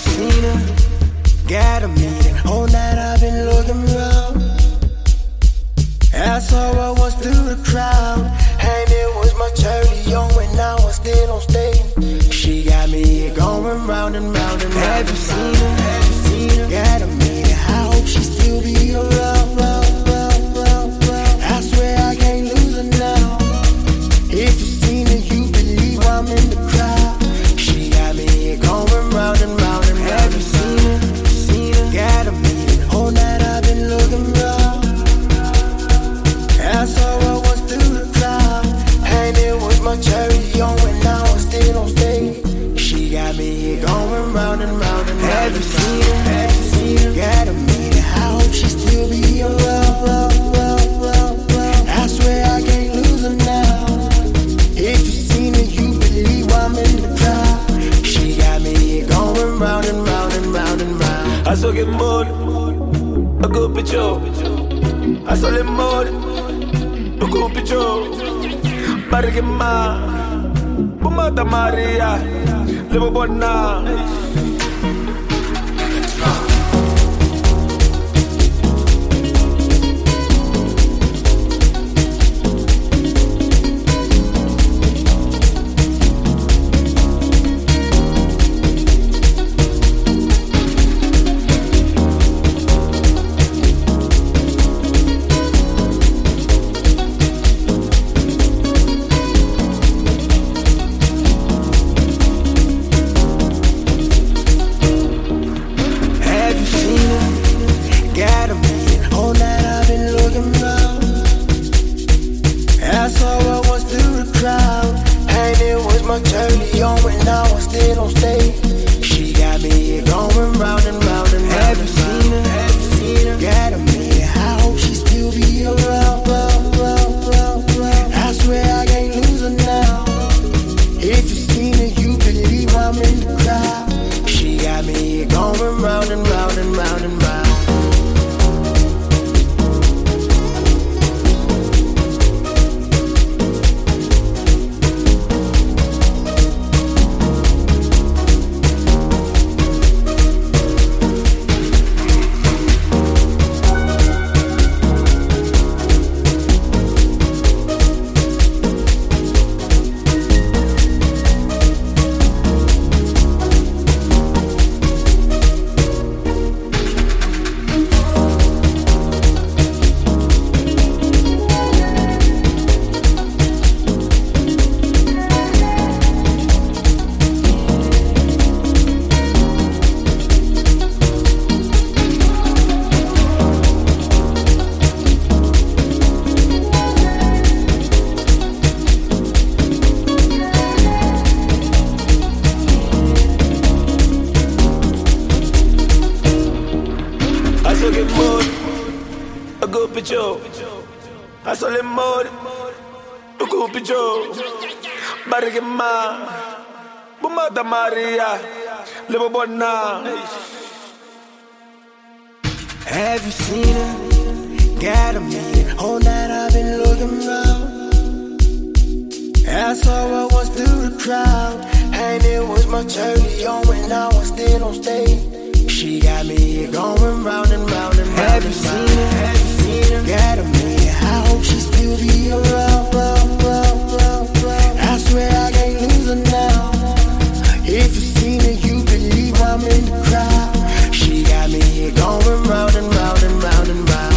seen her? Gotta meet her. All night I've been looking around. I saw her once through the crowd, and it was much earlier when I was still on stage. She got me going round and round and round. Have you seen her? Have you seen her? Gotta meet her. I hope she still be around. I swear I can't lose her now. If you seen her, you believe I'm in the crowd. She got me going round and round and round. Have you seen her? Seen her? Gotta meet her. All night I've been looking around. I saw her once through the crowd, and it was much earlier when I was still on stage. She got me going round and round and round. Have you seen her? Have you seen her? Gotta meet her. I hope she still be around. I swear I can't lose her now. If you seen her, you believe I'm in the crowd. She got me going round and round and round and round. I saw get more, a good picture. I saw them more, a good picture. Barigema, Bumata Maria, Levo Bona. I saw them more, a good picture. Barigema, Bumata Maria, Levo Bona. Have you seen her? Gotta meet her. All night I've been looking around. I saw her once through the crowd, and it was much earlier when I was still on stage. She got me going round and round and round. Have you seen her? Have you seen her? Gotta meet her. I hope she still be around. I swear I can't lose her now. If you seen her, you believe I'm in the crowd. She got me going round and round and round and round.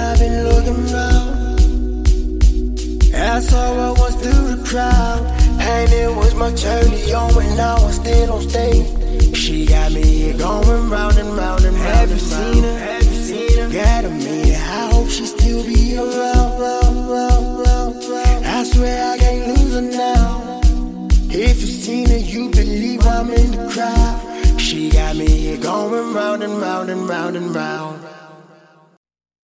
crowd. And it was much earlier when I was still on stage. She got me here going round and round and round. Have you seen her? Have you seen her? Gotta meet her. I hope she still be around, round, round, round, round. I swear I can't lose her now. If you seen her, you believe I'm in the crowd. She got me here going round and round and round and round.